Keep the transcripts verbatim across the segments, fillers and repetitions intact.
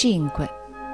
cinque.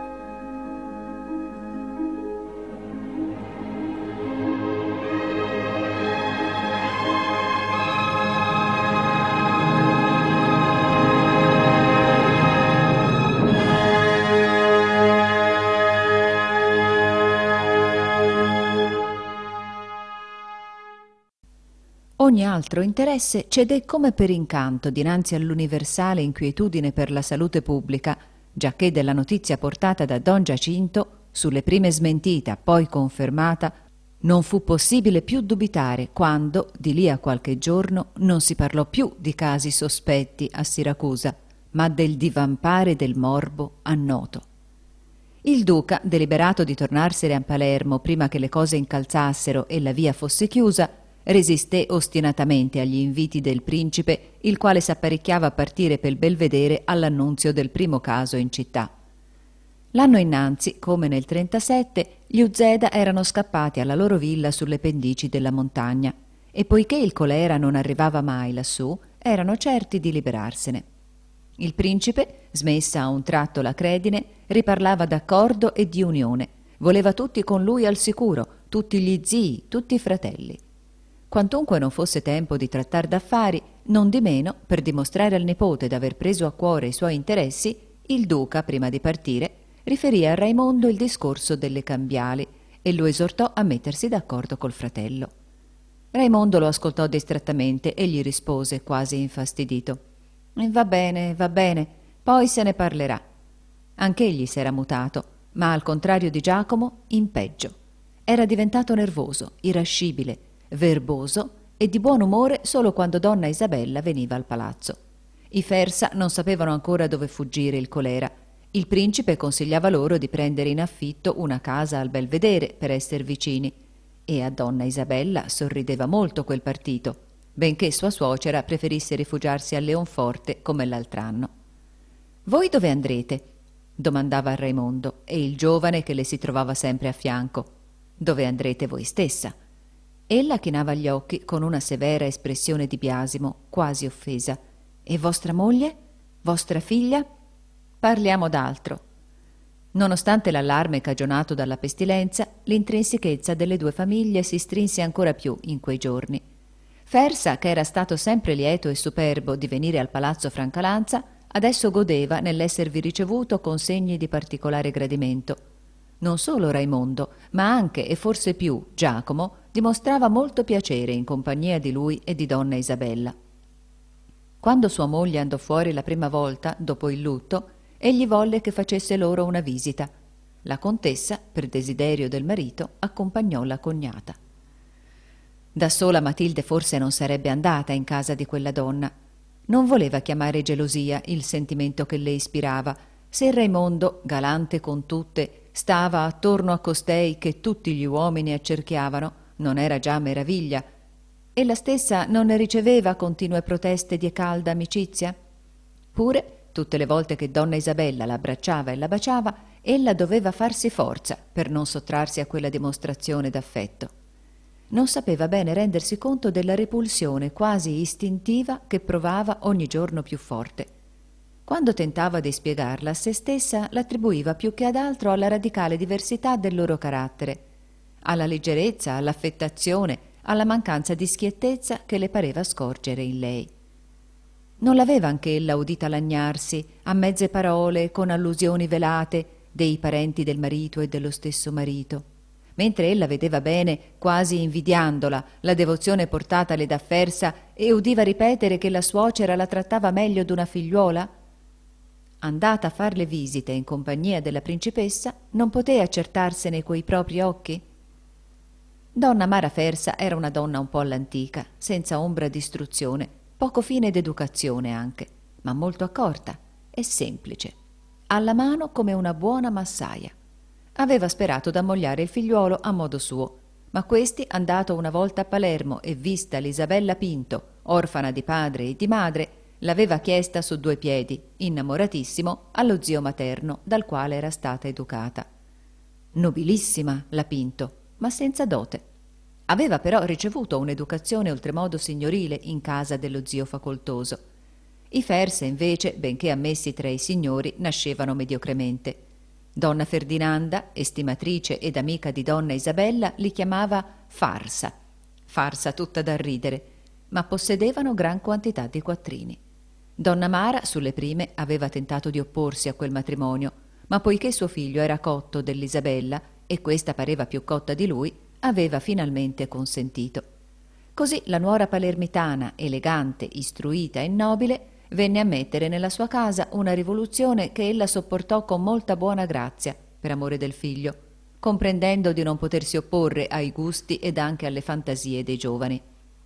Ogni altro interesse cedé come per incanto dinanzi all'universale inquietudine per la salute pubblica, giacché della notizia portata da Don Giacinto, sulle prime smentita, poi confermata, non fu possibile più dubitare quando, di lì a qualche giorno, non si parlò più di casi sospetti a Siracusa, ma del divampare del morbo a Noto. Il duca, deliberato di tornarsene a Palermo prima che le cose incalzassero e la via fosse chiusa, resisté ostinatamente agli inviti del principe, il quale s'apparecchiava a partire pel Belvedere all'annunzio del primo caso in città. L'anno innanzi, come nel trentasette, gli Uzeda erano scappati alla loro villa sulle pendici della montagna e poiché il colera non arrivava mai lassù, erano certi di liberarsene. Il principe, smessa a un tratto la credine, riparlava d'accordo e di unione, voleva tutti con lui al sicuro, tutti gli zii, tutti i fratelli. Quantunque non fosse tempo di trattar d'affari, non di meno, per dimostrare al nipote d'aver preso a cuore i suoi interessi, il duca, prima di partire, riferì a Raimondo il discorso delle cambiali e lo esortò a mettersi d'accordo col fratello. Raimondo lo ascoltò distrattamente e gli rispose, quasi infastidito: «Va bene, va bene, poi se ne parlerà». Anch'egli s'era mutato, ma al contrario di Giacomo, in peggio. Era diventato nervoso, irascibile, verboso e di buon umore solo quando donna Isabella veniva al palazzo. I Fersa non sapevano ancora dove fuggire il colera. Il principe consigliava loro di prendere in affitto una casa al Belvedere per esser vicini e a donna Isabella sorrideva molto quel partito, benché sua suocera preferisse rifugiarsi a Leonforte come l'altr'anno. «Voi dove andrete?» domandava a Raimondo, e il giovane che le si trovava sempre a fianco. «Dove andrete voi stessa?» Ella chinava gli occhi con una severa espressione di biasimo, quasi offesa. «E vostra moglie? Vostra figlia?» «Parliamo d'altro». Nonostante l'allarme cagionato dalla pestilenza, l'intrinsichezza delle due famiglie si strinse ancora più in quei giorni. Fersa, che era stato sempre lieto e superbo di venire al palazzo Francalanza, adesso godeva nell'esservi ricevuto con segni di particolare gradimento. Non solo Raimondo, ma anche e forse più Giacomo dimostrava molto piacere in compagnia di lui e di donna Isabella. Quando sua moglie andò fuori la prima volta, dopo il lutto, egli volle che facesse loro una visita. La contessa, per desiderio del marito, accompagnò la cognata. Da sola Matilde forse non sarebbe andata in casa di quella donna. Non voleva chiamare gelosia il sentimento che le ispirava. Se Raimondo, galante con tutte, stava attorno a costei che tutti gli uomini accerchiavano, non era già meraviglia? E la stessa non ne riceveva continue proteste di calda amicizia? Pure, tutte le volte che donna Isabella la abbracciava e la baciava, ella doveva farsi forza per non sottrarsi a quella dimostrazione d'affetto. Non sapeva bene rendersi conto della repulsione quasi istintiva che provava ogni giorno più forte. Quando tentava di spiegarla a se stessa, l'attribuiva più che ad altro alla radicale diversità del loro carattere, alla leggerezza, all'affettazione, alla mancanza di schiettezza che le pareva scorgere in lei. Non l'aveva anch'ella udita lagnarsi, a mezze parole, con allusioni velate, dei parenti del marito e dello stesso marito, mentre ella vedeva bene, quasi invidiandola, la devozione portatale da Fersa e udiva ripetere che la suocera la trattava meglio d'una figliuola? Andata a far le visite in compagnia della principessa, non poté accertarsene coi propri occhi? Donna Mara Fersa era una donna un po' all'antica, senza ombra di istruzione, poco fine d'educazione anche, ma molto accorta e semplice, alla mano come una buona massaia. Aveva sperato d'ammogliare il figliuolo a modo suo, ma questi, andato una volta a Palermo e vista l'Isabella Pinto, orfana di padre e di madre, l'aveva chiesta su due piedi, innamoratissimo, allo zio materno, dal quale era stata educata. Nobilissima la Pinto, ma senza dote. Aveva però ricevuto un'educazione oltremodo signorile in casa dello zio facoltoso. I Ferse, invece, benché ammessi tra i signori, nascevano mediocremente. Donna Ferdinanda, estimatrice ed amica di donna Isabella, li chiamava farsa, farsa tutta da ridere, ma possedevano gran quantità di quattrini. Donna Mara, sulle prime, aveva tentato di opporsi a quel matrimonio, ma poiché suo figlio era cotto dell'Isabella e questa pareva più cotta di lui, aveva finalmente consentito. Così la nuora palermitana, elegante, istruita e nobile, venne a mettere nella sua casa una rivoluzione che ella sopportò con molta buona grazia, per amore del figlio, comprendendo di non potersi opporre ai gusti ed anche alle fantasie dei giovani.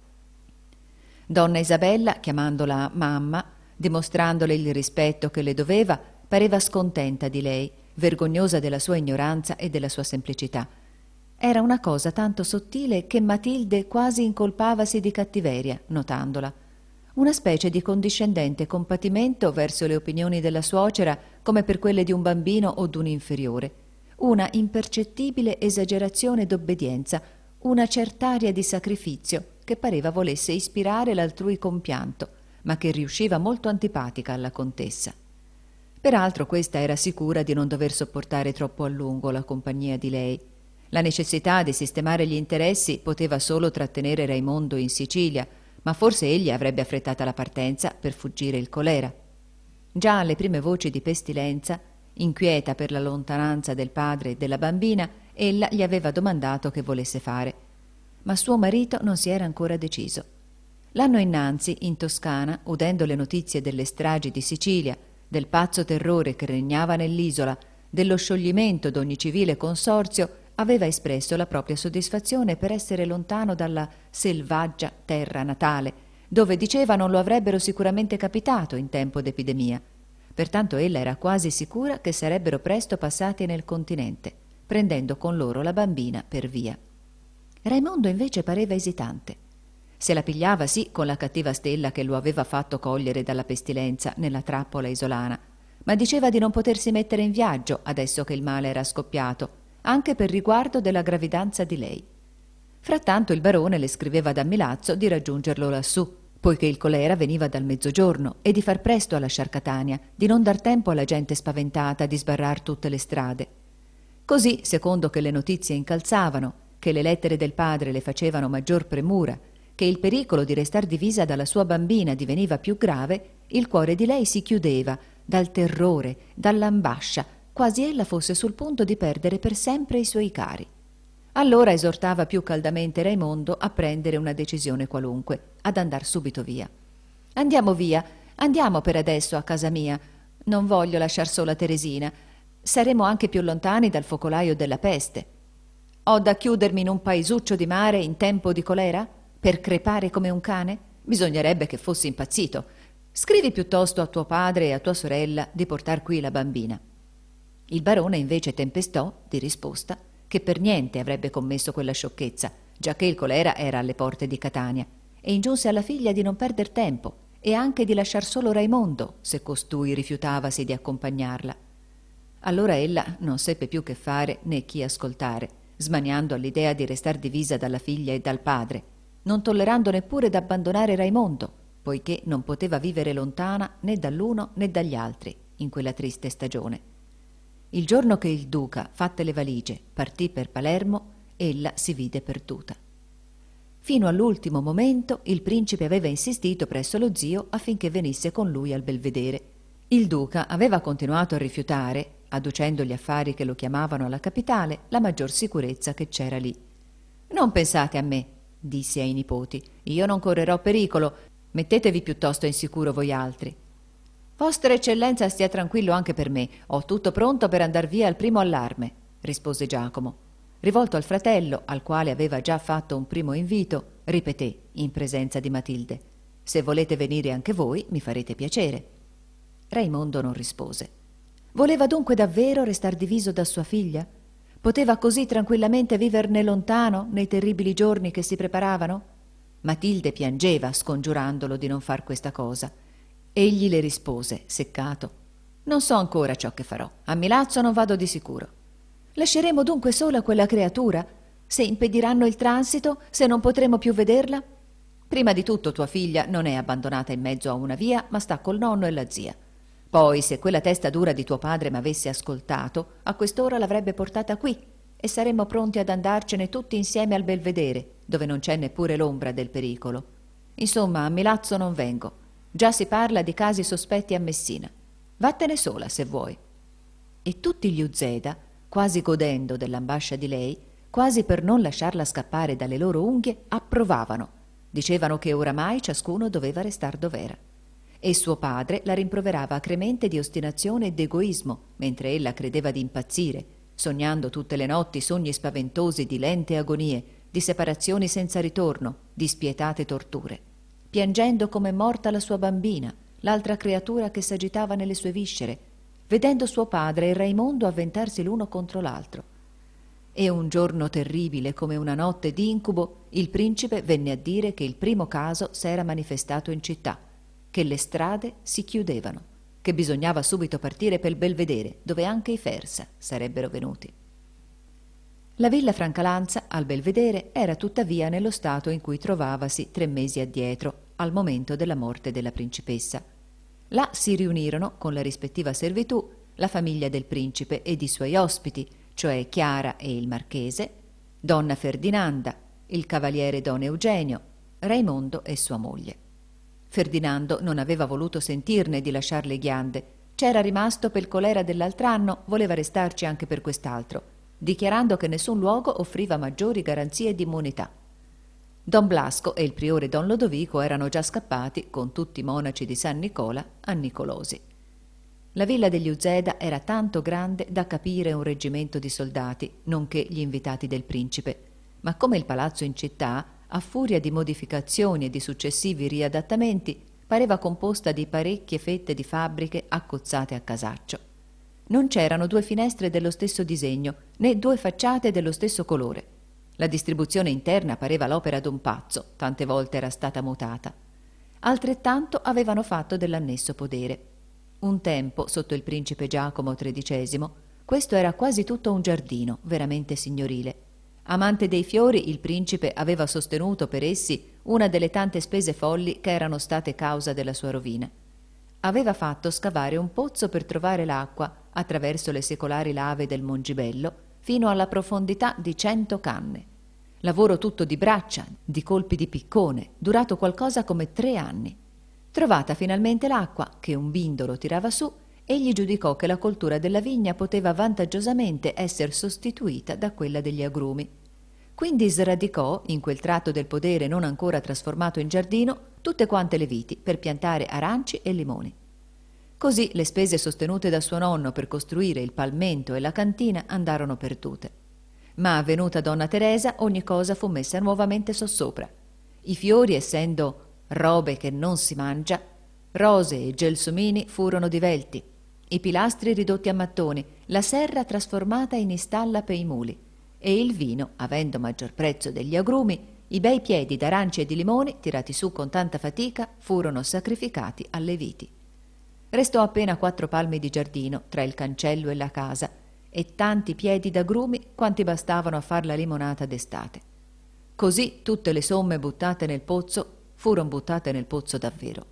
Donna Isabella, chiamandola mamma, dimostrandole il rispetto che le doveva, pareva scontenta di lei, vergognosa della sua ignoranza e della sua semplicità. Era una cosa tanto sottile che Matilde quasi incolpavasi di cattiveria, notandola. Una specie di condiscendente compatimento verso le opinioni della suocera come per quelle di un bambino o d'un inferiore. Una impercettibile esagerazione d'obbedienza, una cert'aria di sacrificio che pareva volesse ispirare l'altrui compianto, ma che riusciva molto antipatica alla contessa. Peraltro questa era sicura di non dover sopportare troppo a lungo la compagnia di lei. La necessità di sistemare gli interessi poteva solo trattenere Raimondo in Sicilia, ma forse egli avrebbe affrettata la partenza per fuggire il colera. Già alle prime voci di pestilenza, inquieta per la lontananza del padre e della bambina, ella gli aveva domandato che volesse fare. Ma suo marito non si era ancora deciso. L'anno innanzi, in Toscana, udendo le notizie delle stragi di Sicilia, del pazzo terrore che regnava nell'isola, dello scioglimento d'ogni civile consorzio, aveva espresso la propria soddisfazione per essere lontano dalla selvaggia terra natale, dove diceva non lo avrebbero sicuramente capitato in tempo d'epidemia. Pertanto ella era quasi sicura che sarebbero presto passati nel continente, prendendo con loro la bambina per via. Raimondo invece pareva esitante. Se la pigliava sì con la cattiva stella che lo aveva fatto cogliere dalla pestilenza nella trappola isolana, ma diceva di non potersi mettere in viaggio adesso che il male era scoppiato, anche per riguardo della gravidanza di lei. Frattanto il barone le scriveva da Milazzo di raggiungerlo lassù, poiché il colera veniva dal mezzogiorno, e di far presto a lasciar Catania, di non dar tempo alla gente spaventata di sbarrar tutte le strade. Così, secondo che le notizie incalzavano, che le lettere del padre le facevano maggior premura, che il pericolo di restar divisa dalla sua bambina diveniva più grave, il cuore di lei si chiudeva dal terrore, dall'ambascia, quasi ella fosse sul punto di perdere per sempre i suoi cari. Allora esortava più caldamente Raimondo a prendere una decisione qualunque, ad andar subito via. «Andiamo via, andiamo per adesso a casa mia. Non voglio lasciar sola Teresina. Saremo anche più lontani dal focolaio della peste. Ho da chiudermi in un paesuccio di mare in tempo di colera? Per crepare come un cane? Bisognerebbe che fossi impazzito. Scrivi piuttosto a tuo padre e a tua sorella di portar qui la bambina». Il barone invece tempestò, di risposta, che per niente avrebbe commesso quella sciocchezza, giacché il colera era alle porte di Catania, e ingiunse alla figlia di non perder tempo e anche di lasciar solo Raimondo, se costui rifiutavasi di accompagnarla. Allora ella non seppe più che fare né chi ascoltare, smaniando all'idea di restar divisa dalla figlia e dal padre, non tollerando neppure d'abbandonare Raimondo, poiché non poteva vivere lontana né dall'uno né dagli altri in quella triste stagione. Il giorno che il duca, fatte le valigie, partì per Palermo, ella si vide perduta. Fino all'ultimo momento il principe aveva insistito presso lo zio affinché venisse con lui al belvedere. Il duca aveva continuato a rifiutare, adducendo gli affari che lo chiamavano alla capitale, la maggior sicurezza che c'era lì. «Non pensate a me», disse ai nipoti, «io non correrò pericolo, mettetevi piuttosto in sicuro voi altri». «Vostra eccellenza stia tranquillo anche per me, ho tutto pronto per andar via al primo allarme», rispose Giacomo. Rivolto al fratello, al quale aveva già fatto un primo invito, ripeté, in presenza di Matilde, «Se volete venire anche voi, mi farete piacere». Raimondo non rispose. Voleva dunque davvero restar diviso da sua figlia? Poteva così tranquillamente viverne lontano nei terribili giorni che si preparavano? Matilde piangeva, scongiurandolo di non far questa cosa. Egli le rispose, seccato, «Non so ancora ciò che farò. A Milazzo non vado di sicuro». «Lasceremo dunque sola quella creatura? Se impediranno il transito? Se non potremo più vederla?» Prima di tutto tua figlia non è abbandonata in mezzo a una via, ma sta col nonno e la zia. Poi, se quella testa dura di tuo padre m'avesse ascoltato, a quest'ora l'avrebbe portata qui e saremmo pronti ad andarcene tutti insieme al Belvedere, dove non c'è neppure l'ombra del pericolo. Insomma, a Milazzo non vengo. Già si parla di casi sospetti a Messina. Vattene sola, se vuoi. E tutti gli Uzeda, quasi godendo dell'ambascia di lei, quasi per non lasciarla scappare dalle loro unghie, approvavano. Dicevano che oramai ciascuno doveva restar dov'era. E suo padre la rimproverava acremente di ostinazione e d'egoismo, mentre ella credeva di impazzire, sognando tutte le notti sogni spaventosi di lente agonie, di separazioni senza ritorno, di spietate torture, piangendo come morta la sua bambina, l'altra creatura che s'agitava nelle sue viscere, vedendo suo padre e Raimondo avventarsi l'uno contro l'altro. E un giorno terribile come una notte d'incubo, il principe venne a dire che il primo caso s'era manifestato in città, che le strade si chiudevano, che bisognava subito partire per Belvedere, dove anche i Fersa sarebbero venuti. La villa Francalanza, al Belvedere, era tuttavia nello stato in cui trovavasi tre mesi addietro, al momento della morte della principessa. Là si riunirono, con la rispettiva servitù, la famiglia del principe ed i suoi ospiti, cioè Chiara e il marchese, donna Ferdinanda, il cavaliere don Eugenio, Raimondo e sua moglie. Ferdinando non aveva voluto sentirne di lasciar le ghiande. C'era rimasto pel colera dell'altr'anno, voleva restarci anche per quest'altro, dichiarando che nessun luogo offriva maggiori garanzie di immunità. Don Blasco e il priore don Lodovico erano già scappati, con tutti i monaci di San Nicola, a Nicolosi. La villa degli Uzeda era tanto grande da capire un reggimento di soldati, nonché gli invitati del principe, ma come il palazzo in città, a furia di modificazioni e di successivi riadattamenti, pareva composta di parecchie fette di fabbriche accozzate a casaccio. Non c'erano due finestre dello stesso disegno, né due facciate dello stesso colore. La distribuzione interna pareva l'opera d'un pazzo, tante volte era stata mutata. Altrettanto avevano fatto dell'annesso podere. Un tempo, sotto il principe Giacomo tredicesimo, questo era quasi tutto un giardino, veramente signorile. Amante dei fiori, il principe aveva sostenuto per essi una delle tante spese folli che erano state causa della sua rovina. Aveva fatto scavare un pozzo per trovare l'acqua attraverso le secolari lave del Mongibello fino alla profondità di cento canne. Lavoro tutto di braccia, di colpi di piccone, durato qualcosa come tre anni. Trovata finalmente l'acqua, che un bindolo tirava su, egli giudicò che la coltura della vigna poteva vantaggiosamente essere sostituita da quella degli agrumi. Quindi sradicò, in quel tratto del podere non ancora trasformato in giardino, tutte quante le viti per piantare aranci e limoni. Così le spese sostenute da suo nonno per costruire il palmento e la cantina andarono perdute. Ma venuta donna Teresa, ogni cosa fu messa nuovamente sossopra. I fiori, essendo robe che non si mangia, rose e gelsomini furono divelti, i pilastri ridotti a mattoni, la serra trasformata in istalla per i muli, e il vino, avendo maggior prezzo degli agrumi, i bei piedi d'aranci e di limoni, tirati su con tanta fatica, furono sacrificati alle viti. Restò appena quattro palmi di giardino tra il cancello e la casa, e tanti piedi d'agrumi quanti bastavano a far la limonata d'estate. Così tutte le somme buttate nel pozzo furono buttate nel pozzo davvero.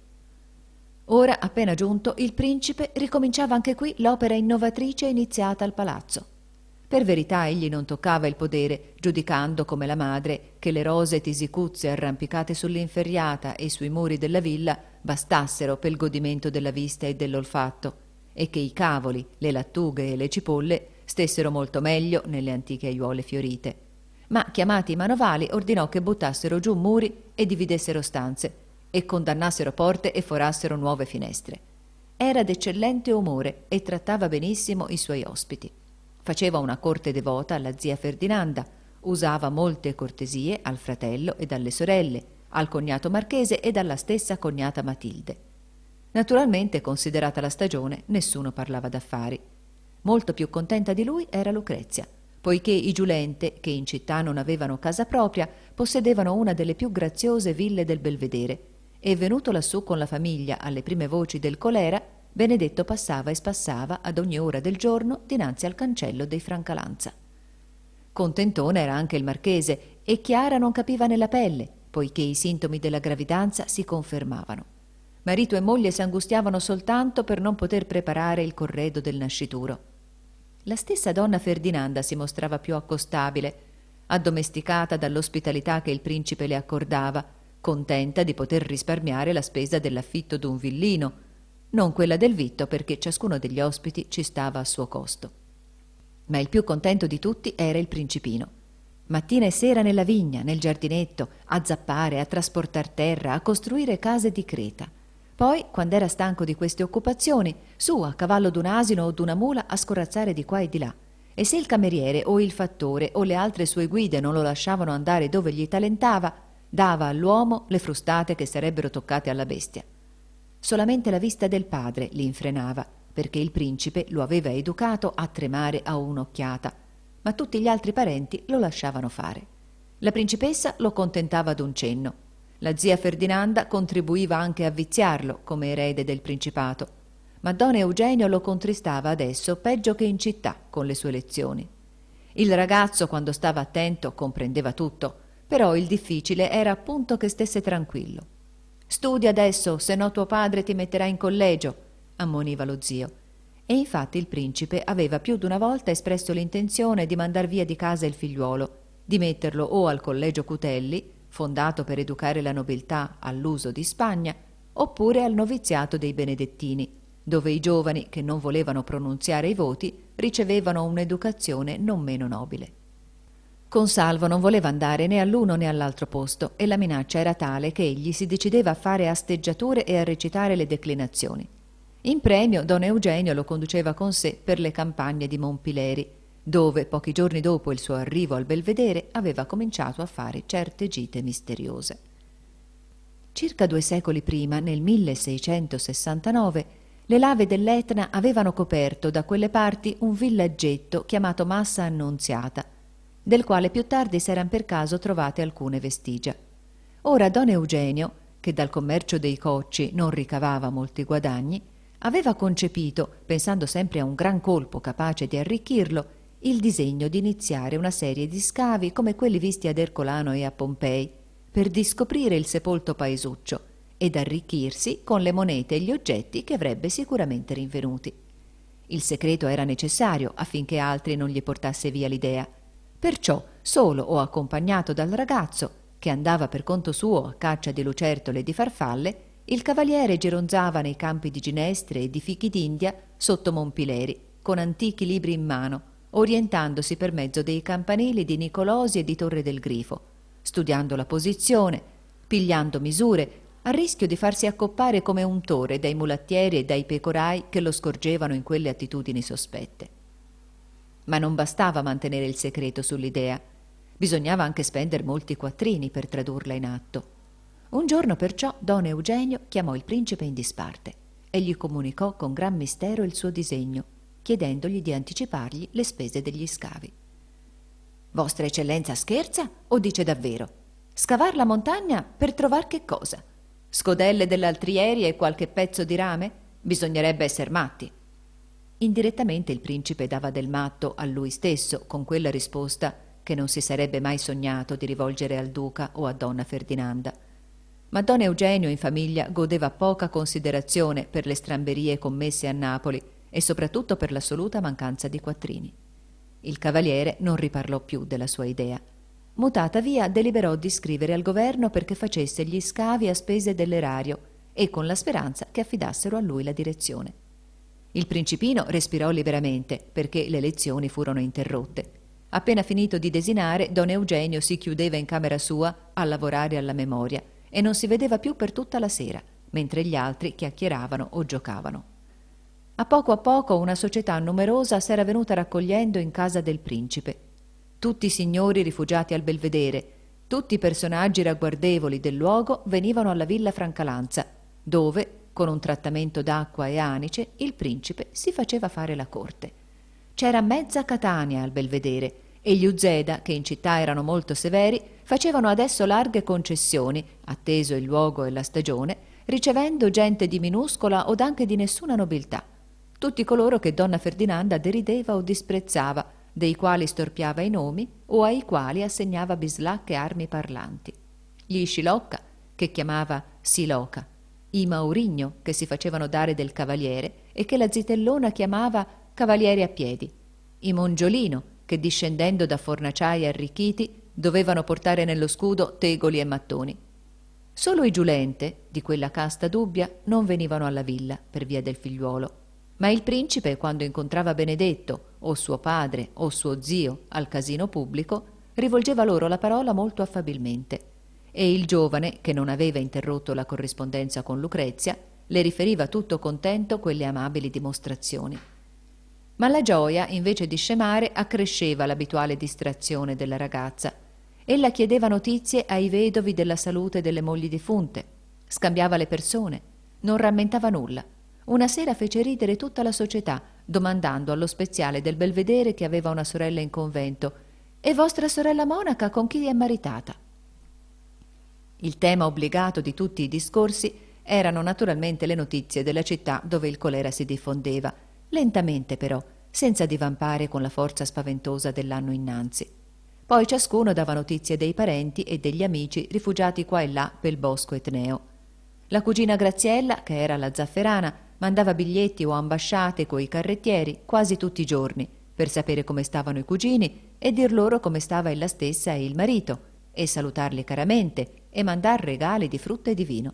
Ora, appena giunto, il principe ricominciava anche qui l'opera innovatrice iniziata al palazzo. Per verità egli non toccava il podere, giudicando come la madre che le rose tisicuzze arrampicate sull'inferriata e sui muri della villa bastassero pel godimento della vista e dell'olfatto, e che i cavoli, le lattughe e le cipolle stessero molto meglio nelle antiche aiuole fiorite. Ma chiamati i manovali ordinò che buttassero giù muri e dividessero stanze, e condannassero porte e forassero nuove finestre. Era d'eccellente umore e trattava benissimo i suoi ospiti. Faceva una corte devota alla zia Ferdinanda, usava molte cortesie al fratello ed alle sorelle, al cognato marchese ed alla stessa cognata Matilde. Naturalmente, considerata la stagione, nessuno parlava d'affari. Molto più contenta di lui era Lucrezia, poiché i Giulente, che in città non avevano casa propria, possedevano una delle più graziose ville del Belvedere, e venuto lassù con la famiglia alle prime voci del colera, Benedetto passava e spassava ad ogni ora del giorno dinanzi al cancello dei Francalanza. Contentone era anche il marchese, e Chiara non capiva nella pelle, poiché i sintomi della gravidanza si confermavano. Marito e moglie si angustiavano soltanto per non poter preparare il corredo del nascituro. La stessa donna Ferdinanda si mostrava più accostabile, addomesticata dall'ospitalità che il principe le accordava, contenta di poter risparmiare la spesa dell'affitto d'un villino, non quella del vitto perché ciascuno degli ospiti ci stava a suo costo. Ma il più contento di tutti era il principino. Mattina e sera nella vigna, nel giardinetto, a zappare, a trasportar terra, a costruire case di creta. Poi, quando era stanco di queste occupazioni, su a cavallo d'un asino o d'una mula a scorazzare di qua e di là. E se il cameriere o il fattore o le altre sue guide non lo lasciavano andare dove gli talentava, dava all'uomo le frustate che sarebbero toccate alla bestia. Solamente la vista del padre li infrenava, perché il principe lo aveva educato a tremare a un'occhiata, ma tutti gli altri parenti lo lasciavano fare. La principessa lo contentava d'un cenno. La zia Ferdinanda contribuiva anche a viziarlo come erede del principato, ma don Eugenio lo contristava adesso peggio che in città con le sue lezioni. Il ragazzo, quando stava attento, comprendeva tutto, però il difficile era appunto che stesse tranquillo. «Studia adesso, se no tuo padre ti metterà in collegio», ammoniva lo zio. E infatti il principe aveva più d'una volta espresso l'intenzione di mandar via di casa il figliuolo, di metterlo o al collegio Cutelli, fondato per educare la nobiltà all'uso di Spagna, oppure al noviziato dei benedettini, dove i giovani che non volevano pronunziare i voti ricevevano un'educazione non meno nobile. Consalvo non voleva andare né all'uno né all'altro posto e la minaccia era tale che egli si decideva a fare asteggiature e a recitare le declinazioni. In premio don Eugenio lo conduceva con sé per le campagne di Monpileri, dove pochi giorni dopo il suo arrivo al Belvedere aveva cominciato a fare certe gite misteriose. Circa due secoli prima, nel milleseicentosessantanove, le lave dell'Etna avevano coperto da quelle parti un villaggetto chiamato Massa Annunziata, del quale più tardi s'eran per caso trovate alcune vestigia. Ora don Eugenio, che dal commercio dei cocci non ricavava molti guadagni, aveva concepito, pensando sempre a un gran colpo capace di arricchirlo, il disegno di iniziare una serie di scavi come quelli visti ad Ercolano e a Pompei, per discoprire il sepolto paesuccio ed arricchirsi con le monete e gli oggetti che avrebbe sicuramente rinvenuti. Il segreto era necessario affinché altri non gli portasse via l'idea. Perciò, solo o accompagnato dal ragazzo, che andava per conto suo a caccia di lucertole e di farfalle, il cavaliere gironzava nei campi di ginestre e di fichi d'India sotto Monpileri, con antichi libri in mano, orientandosi per mezzo dei campanili di Nicolosi e di Torre del Grifo, studiando la posizione, pigliando misure, a rischio di farsi accoppare come un tore dai mulattieri e dai pecorai che lo scorgevano in quelle attitudini sospette. Ma non bastava mantenere il segreto sull'idea, bisognava anche spendere molti quattrini per tradurla in atto. Un giorno perciò don Eugenio chiamò il principe in disparte e gli comunicò con gran mistero il suo disegno, chiedendogli di anticipargli le spese degli scavi. «Vostra eccellenza scherza o dice davvero? Scavar la montagna per trovar che cosa? Scodelle dell'altrieri e qualche pezzo di rame? Bisognerebbe esser matti». Indirettamente il principe dava del matto a lui stesso con quella risposta che non si sarebbe mai sognato di rivolgere al duca o a donna Ferdinanda. Ma don Eugenio in famiglia godeva poca considerazione per le stramberie commesse a Napoli e soprattutto per l'assoluta mancanza di quattrini. Il cavaliere non riparlò più della sua idea. Mutata via, deliberò di scrivere al governo perché facesse gli scavi a spese dell'erario e con la speranza che affidassero a lui la direzione. Il principino respirò liberamente perché le lezioni furono interrotte. Appena finito di desinare, don Eugenio si chiudeva in camera sua a lavorare alla memoria e non si vedeva più per tutta la sera, mentre gli altri chiacchieravano o giocavano. A poco a poco una società numerosa s'era venuta raccogliendo in casa del principe. Tutti i signori rifugiati al Belvedere, tutti i personaggi ragguardevoli del luogo venivano alla villa Francalanza, dove, con un trattamento d'acqua e anice, il principe si faceva fare la corte. C'era mezza Catania al Belvedere e gli Uzeda, che in città erano molto severi, facevano adesso larghe concessioni, atteso il luogo e la stagione, ricevendo gente di minuscola od anche di nessuna nobiltà, tutti coloro che donna Ferdinanda derideva o disprezzava, dei quali storpiava i nomi o ai quali assegnava bislacche armi parlanti. gli Scilocca, che chiamava Siloca, i Maurigno, che si facevano dare del cavaliere e che la zitellona chiamava cavalieri a piedi, i Mongiolino, che discendendo da fornaciai arricchiti dovevano portare nello scudo tegoli e mattoni. Solo i Giulente, di quella casta dubbia, non venivano alla villa per via del figliuolo, ma il principe, quando incontrava Benedetto o suo padre o suo zio al casino pubblico, rivolgeva loro la parola molto affabilmente, e il giovane, che non aveva interrotto la corrispondenza con Lucrezia, le riferiva tutto contento quelle amabili dimostrazioni. Ma la gioia, invece di scemare, accresceva l'abituale distrazione della ragazza. Ella chiedeva notizie ai vedovi della salute delle mogli defunte, scambiava le persone, non rammentava nulla. Una sera fece ridere tutta la società, domandando allo speziale del Belvedere, che aveva una sorella in convento: «E vostra sorella monaca con chi è maritata?» Il tema obbligato di tutti i discorsi erano naturalmente le notizie della città dove il colera si diffondeva, lentamente però, senza divampare con la forza spaventosa dell'anno innanzi. Poi ciascuno dava notizie dei parenti e degli amici rifugiati qua e là pel bosco etneo. La cugina Graziella, che era la zafferana, mandava biglietti o ambasciate coi carrettieri quasi tutti i giorni per sapere come stavano i cugini e dir loro come stava ella stessa e il marito, e salutarli caramente e mandar regali di frutta e di vino.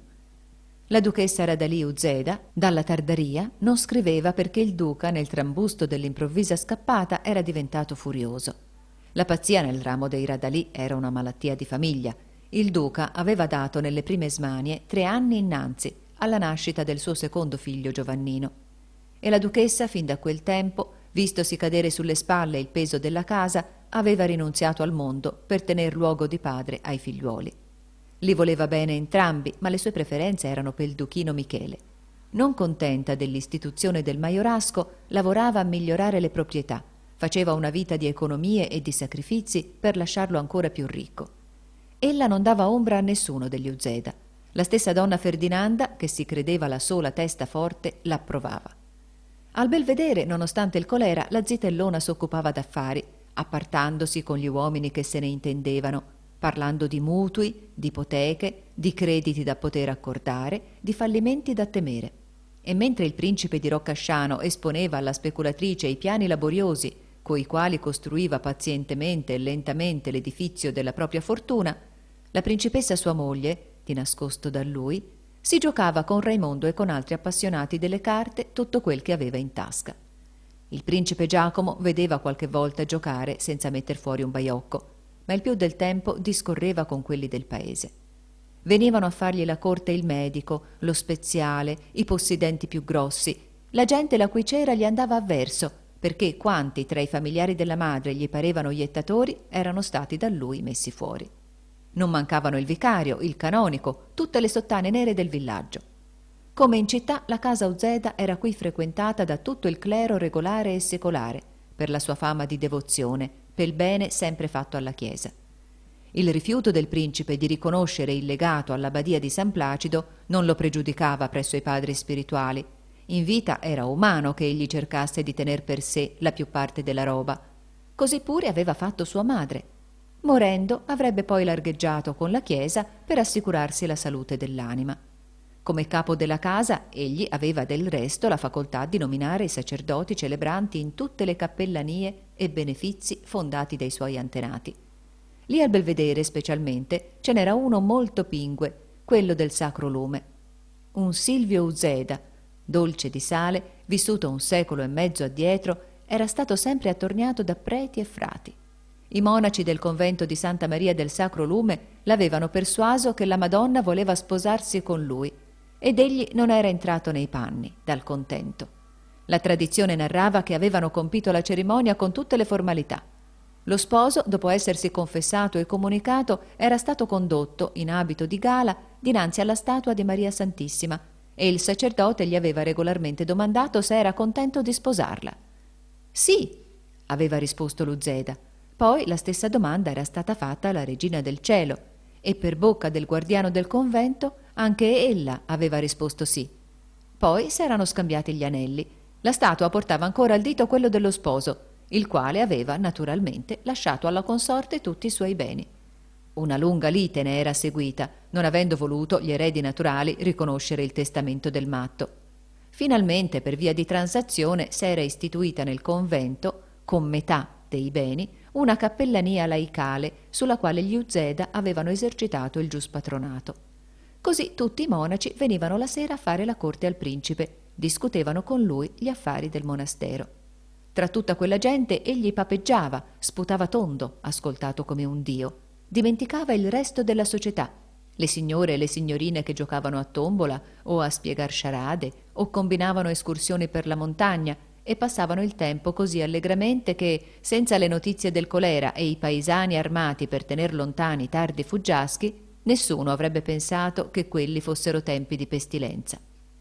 La duchessa Radalì Uzeda, dalla Tardaria, non scriveva perché il duca, nel trambusto dell'improvvisa scappata, era diventato furioso. La pazzia nel ramo dei Radalì era una malattia di famiglia. Il duca aveva dato nelle prime smanie tre anni innanzi alla nascita del suo secondo figlio Giovannino, e la duchessa, fin da quel tempo, vistosi cadere sulle spalle il peso della casa, aveva rinunziato al mondo per tener luogo di padre ai figliuoli. Li voleva bene entrambi, ma le sue preferenze erano per il duchino Michele. Non contenta dell'istituzione del maiorasco, lavorava a migliorare le proprietà, faceva una vita di economie e di sacrifizi per lasciarlo ancora più ricco. Ella non dava ombra a nessuno degli Uzeda. La stessa donna Ferdinanda, che si credeva la sola testa forte, l'approvava. Al Belvedere, nonostante il colera, la zitellona s'occupava d'affari, appartandosi con gli uomini che se ne intendevano, parlando di mutui, di ipoteche, di crediti da poter accordare, di fallimenti da temere. E mentre il principe di Roccasciano esponeva alla speculatrice i piani laboriosi coi quali costruiva pazientemente e lentamente l'edifizio della propria fortuna, la principessa sua moglie, di nascosto da lui, si giocava con Raimondo e con altri appassionati delle carte tutto quel che aveva in tasca. Il principe Giacomo vedeva qualche volta giocare senza metter fuori un baiocco, ma il più del tempo discorreva con quelli del paese. Venivano a fargli la corte il medico, lo speziale, i possidenti più grossi. La gente la cui c'era gli andava avverso, perché quanti tra i familiari della madre gli parevano iettatori erano stati da lui messi fuori. Non mancavano il vicario, il canonico, tutte le sottane nere del villaggio. Come in città, la casa Uzeda era qui frequentata da tutto il clero regolare e secolare, per la sua fama di devozione, per il bene sempre fatto alla Chiesa. Il rifiuto del principe di riconoscere il legato all'abbadia di San Placido non lo pregiudicava presso i padri spirituali. In vita era umano che egli cercasse di tener per sé la più parte della roba. Così pure aveva fatto sua madre. Morendo, avrebbe poi largheggiato con la Chiesa per assicurarsi la salute dell'anima. Come capo della casa, egli aveva del resto la facoltà di nominare i sacerdoti celebranti in tutte le cappellanie e benefizi fondati dai suoi antenati. Lì al Belvedere, specialmente, ce n'era uno molto pingue, quello del Sacro Lume. Un Silvio Uzeda, dolce di sale, vissuto un secolo e mezzo addietro, era stato sempre attorniato da preti e frati. I monaci del convento di Santa Maria del Sacro Lume l'avevano persuaso che la Madonna voleva sposarsi con lui, ed egli non era entrato nei panni, dal contento. La tradizione narrava che avevano compito la cerimonia con tutte le formalità. Lo sposo, dopo essersi confessato e comunicato, era stato condotto, in abito di gala, dinanzi alla statua di Maria Santissima, e il sacerdote gli aveva regolarmente domandato se era contento di sposarla. «Sì», aveva risposto l'Uzeda. Poi la stessa domanda era stata fatta alla Regina del Cielo, e per bocca del guardiano del convento anche ella aveva risposto sì. Poi s'erano scambiati gli anelli. La statua portava ancora al dito quello dello sposo, il quale aveva naturalmente lasciato alla consorte tutti i suoi beni. Una lunga lite ne era seguita, non avendo voluto gli eredi naturali riconoscere il testamento del matto. Finalmente, per via di transazione, s'era istituita nel convento, con metà dei beni, una cappellania laicale sulla quale gli Uzeda avevano esercitato il giuspatronato. Così tutti i monaci venivano la sera a fare la corte al principe, discutevano con lui gli affari del monastero. Tra tutta quella gente egli papeggiava, sputava tondo, ascoltato come un dio. Dimenticava il resto della società, le signore e le signorine che giocavano a tombola o a spiegar sciarade o combinavano escursioni per la montagna e passavano il tempo così allegramente che, senza le notizie del colera e i paesani armati per tener lontani i tardi fuggiaschi, nessuno avrebbe pensato che quelli fossero tempi di pestilenza.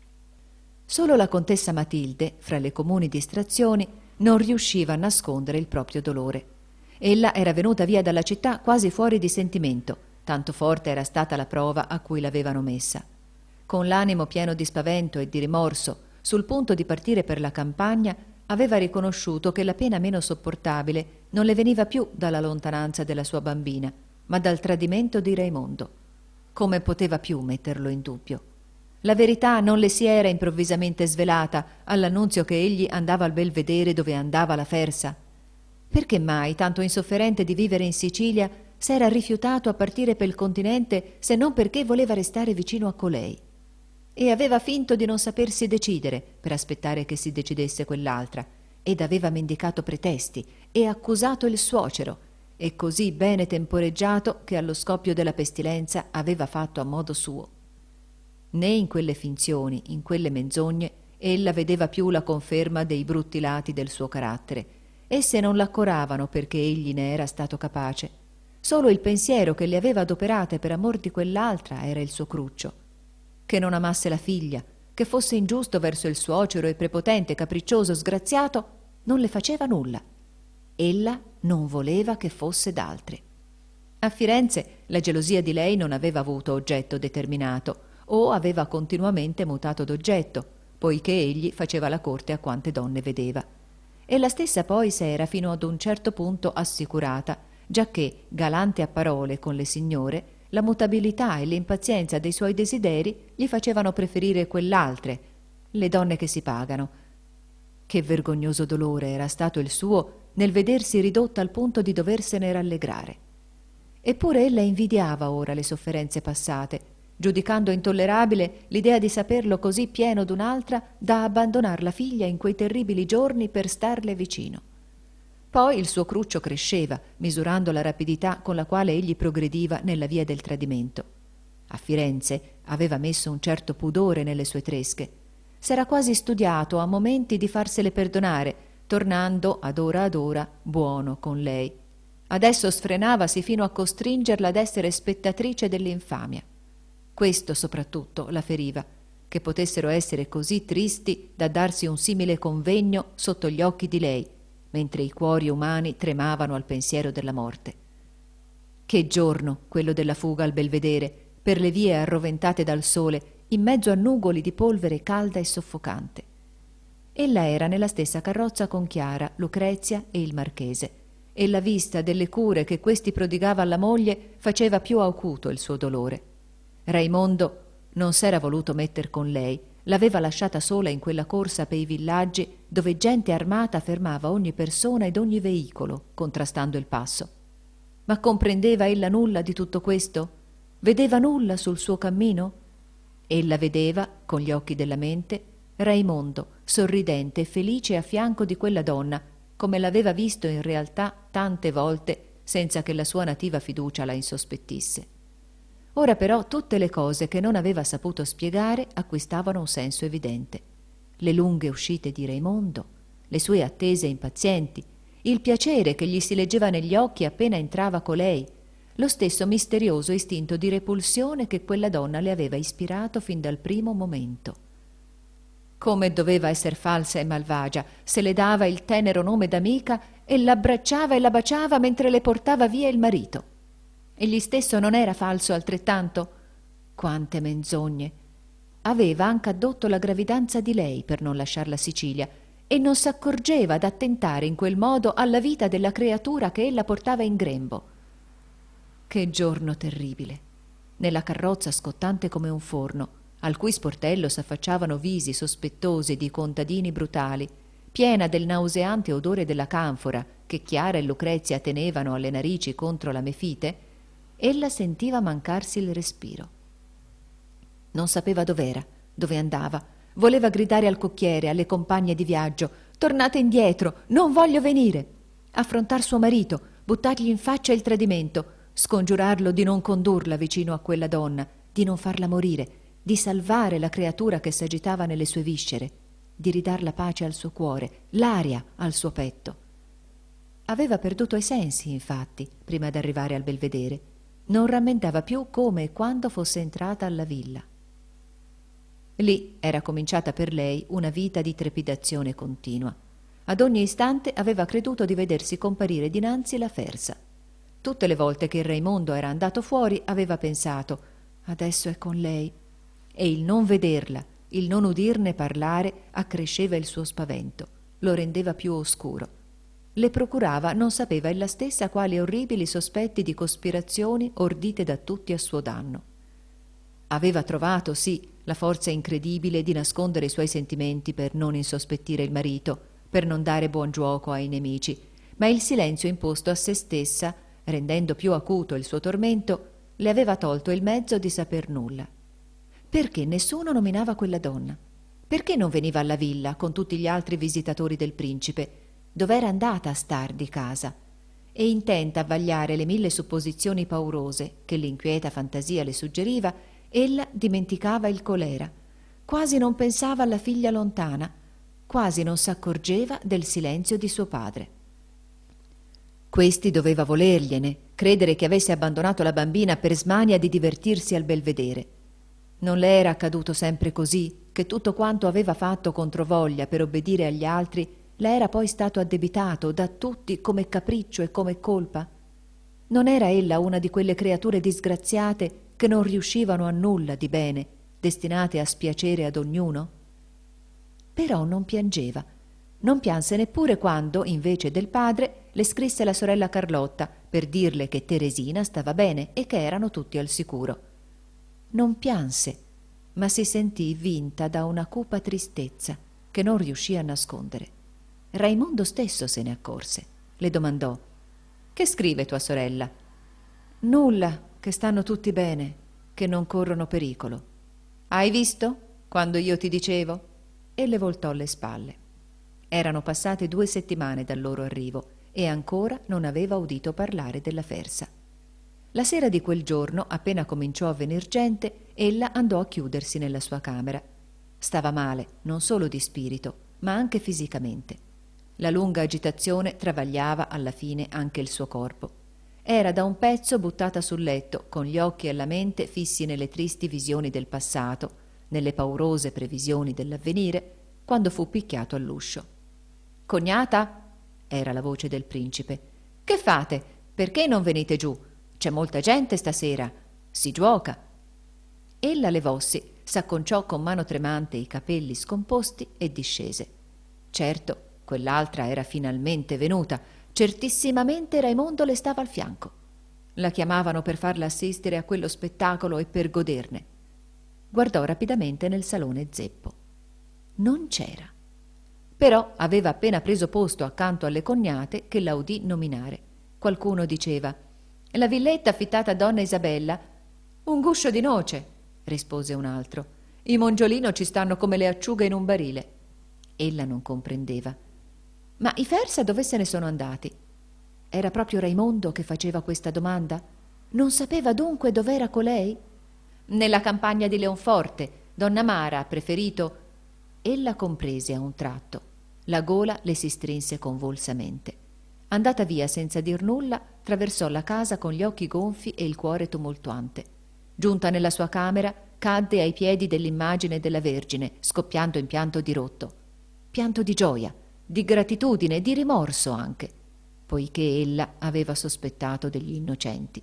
Solo la contessa Matilde, fra le comuni distrazioni, non riusciva a nascondere il proprio dolore. Ella era venuta via dalla città quasi fuori di sentimento, tanto forte era stata la prova a cui l'avevano messa. Con l'animo pieno di spavento e di rimorso, sul punto di partire per la campagna, aveva riconosciuto che la pena meno sopportabile non le veniva più dalla lontananza della sua bambina, ma dal tradimento di Raimondo. Come poteva più metterlo in dubbio? La verità non le si era improvvisamente svelata all'annunzio che egli andava al Belvedere dove andava la Fersa. Perché mai, tanto insofferente di vivere in Sicilia, s'era rifiutato a partire per il continente se non perché voleva restare vicino a colei? E aveva finto di non sapersi decidere per aspettare che si decidesse quell'altra, ed aveva mendicato pretesti e accusato il suocero, e così bene temporeggiato che allo scoppio della pestilenza aveva fatto a modo suo. Né in quelle finzioni, in quelle menzogne, ella vedeva più la conferma dei brutti lati del suo carattere. Esse non l'accoravano perché egli ne era stato capace. Solo il pensiero che le aveva adoperate per amor di quell'altra era il suo cruccio. Che non amasse la figlia, che fosse ingiusto verso il suocero e prepotente, capriccioso, sgraziato, non le faceva nulla. Ella non voleva che fosse d'altri. A Firenze la gelosia di lei non aveva avuto oggetto determinato, o aveva continuamente mutato d'oggetto, poiché egli faceva la corte a quante donne vedeva. E la stessa poi s'era fino ad un certo punto assicurata, giacché, galante a parole con le signore, la mutabilità e l'impazienza dei suoi desideri gli facevano preferire quell'altre, le donne che si pagano. Che vergognoso dolore era stato il suo nel vedersi ridotta al punto di doversene rallegrare. Eppure ella invidiava ora le sofferenze passate, giudicando intollerabile l'idea di saperlo così pieno d'un'altra da abbandonar la figlia in quei terribili giorni per starle vicino. Poi il suo cruccio cresceva, misurando la rapidità con la quale egli progrediva nella via del tradimento. A Firenze aveva messo un certo pudore nelle sue tresche. S'era quasi studiato a momenti di farsele perdonare, tornando ad ora ad ora buono con lei. Adesso sfrenavasi fino a costringerla ad essere spettatrice dell'infamia. Questo soprattutto la feriva, che potessero essere così tristi da darsi un simile convegno sotto gli occhi di lei, mentre i cuori umani tremavano al pensiero della morte. Che giorno quello della fuga al Belvedere, per le vie arroventate dal sole, in mezzo a nugoli di polvere calda e soffocante. Ella era nella stessa carrozza con Chiara, Lucrezia e il marchese, e la vista delle cure che questi prodigava alla moglie faceva più acuto il suo dolore. Raimondo non s'era voluto metter con lei, l'aveva lasciata sola in quella corsa per i villaggi dove gente armata fermava ogni persona ed ogni veicolo, contrastando il passo. Ma comprendeva ella nulla di tutto questo? Vedeva nulla sul suo cammino? Ella vedeva, con gli occhi della mente, Raimondo, sorridente e felice a fianco di quella donna, come l'aveva visto in realtà tante volte, senza che la sua nativa fiducia la insospettisse. Ora però tutte le cose che non aveva saputo spiegare acquistavano un senso evidente. Le lunghe uscite di Raimondo, le sue attese impazienti, il piacere che gli si leggeva negli occhi appena entrava colei, lo stesso misterioso istinto di repulsione che quella donna le aveva ispirato fin dal primo momento. Come doveva esser falsa e malvagia se le dava il tenero nome d'amica e l'abbracciava e la baciava mentre le portava via il marito. Egli stesso non era falso altrettanto? Quante menzogne! Aveva anche addotto la gravidanza di lei per non lasciar la Sicilia e non s'accorgeva ad attentare in quel modo alla vita della creatura che ella portava in grembo. Che giorno terribile! Nella carrozza scottante come un forno, al cui sportello s'affacciavano visi sospettosi di contadini brutali, piena del nauseante odore della canfora che Chiara e Lucrezia tenevano alle narici contro la mefite, ella sentiva mancarsi il respiro. Non sapeva dov'era, dove andava. Voleva gridare al cocchiere, alle compagne di viaggio: «Tornate indietro, non voglio venire!» Affrontar suo marito, buttargli in faccia il tradimento, scongiurarlo di non condurla vicino a quella donna, di non farla morire, di salvare la creatura che s'agitava nelle sue viscere, di ridar la pace al suo cuore, l'aria al suo petto. Aveva perduto i sensi, infatti, prima d'arrivare al belvedere. Non rammentava più come e quando fosse entrata alla villa. Lì era cominciata per lei una vita di trepidazione continua. Ad ogni istante aveva creduto di vedersi comparire dinanzi la Fersa. Tutte le volte che il Raimondo era andato fuori aveva pensato: adesso è con lei. E il non vederla, il non udirne parlare accresceva il suo spavento, lo rendeva più oscuro. Le procurava, non sapeva ella stessa, quali orribili sospetti di cospirazioni ordite da tutti a suo danno. Aveva trovato, sì, la forza incredibile di nascondere i suoi sentimenti per non insospettire il marito, per non dare buon giuoco ai nemici, ma il silenzio imposto a se stessa, rendendo più acuto il suo tormento, le aveva tolto il mezzo di saper nulla. Perché nessuno nominava quella donna? Perché non veniva alla villa con tutti gli altri visitatori del principe? Dov'era andata a star di casa? E intenta a vagliare le mille supposizioni paurose che l'inquieta fantasia le suggeriva, ella dimenticava il colera, quasi non pensava alla figlia lontana, quasi non s'accorgeva del silenzio di suo padre. Questi doveva volergliene, credere che avesse abbandonato la bambina per smania di divertirsi al belvedere. Non le era accaduto sempre così, che tutto quanto aveva fatto controvoglia per obbedire agli altri le era poi stato addebitato da tutti come capriccio e come colpa? Non era ella una di quelle creature disgraziate che non riuscivano a nulla di bene, destinate a spiacere ad ognuno? Però non piangeva. Non pianse neppure quando, invece del padre, le scrisse la sorella Carlotta per dirle che Teresina stava bene e che erano tutti al sicuro. Non pianse, ma si sentì vinta da una cupa tristezza che non riuscì a nascondere. Raimondo stesso se ne accorse. Le domandò: «Che scrive tua sorella?» «Nulla, che stanno tutti bene, che non corrono pericolo». «Hai visto quando io ti dicevo?» E le voltò le spalle. Erano passate due settimane dal loro arrivo e ancora non aveva udito parlare della Fersa. La sera di quel giorno, appena cominciò a venir gente, ella andò a chiudersi nella sua camera. Stava male, non solo di spirito, ma anche fisicamente. La lunga agitazione travagliava alla fine anche il suo corpo. Era da un pezzo buttata sul letto, con gli occhi e la mente fissi nelle tristi visioni del passato, nelle paurose previsioni dell'avvenire, quando fu picchiato all'uscio. «Cognata?» era la voce del principe. «Che fate? Perché non venite giù? C'è molta gente stasera. Si giuoca». Ella levossi, s'acconciò con mano tremante i capelli scomposti e discese. Certo, quell'altra era finalmente venuta. Certissimamente Raimondo le stava al fianco. La chiamavano per farla assistere a quello spettacolo e per goderne. Guardò rapidamente nel salone zeppo. Non c'era. Però aveva appena preso posto accanto alle cognate che la udì nominare. Qualcuno diceva: «La villetta affittata a donna Isabella». «Un guscio di noce», rispose un altro. «I Mongiolino ci stanno come le acciughe in un barile». Ella non comprendeva. «Ma i Fersa dove se ne sono andati?» Era proprio Raimondo che faceva questa domanda? Non sapeva dunque dov'era colei? «Nella campagna di Leonforte. Donna Mara ha preferito...» Ella comprese a un tratto. La gola le si strinse convulsamente. Andata via senza dir nulla, traversò la casa con gli occhi gonfi e il cuore tumultuante. Giunta nella sua camera, cadde ai piedi dell'immagine della Vergine, scoppiando in pianto dirotto. Pianto di gioia, di gratitudine, di rimorso anche, poiché ella aveva sospettato degli innocenti.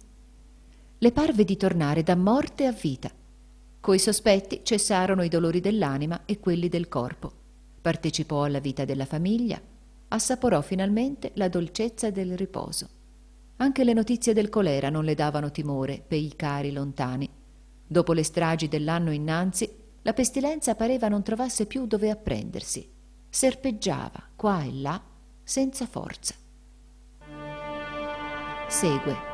Le parve di tornare da morte a vita. Coi sospetti cessarono i dolori dell'anima e quelli del corpo. Partecipò alla vita della famiglia, assaporò finalmente la dolcezza del riposo. Anche le notizie del colera non le davano timore pei cari lontani. Dopo le stragi dell'anno innanzi, la pestilenza pareva non trovasse più dove apprendersi. Serpeggiava qua e là senza forza. Segue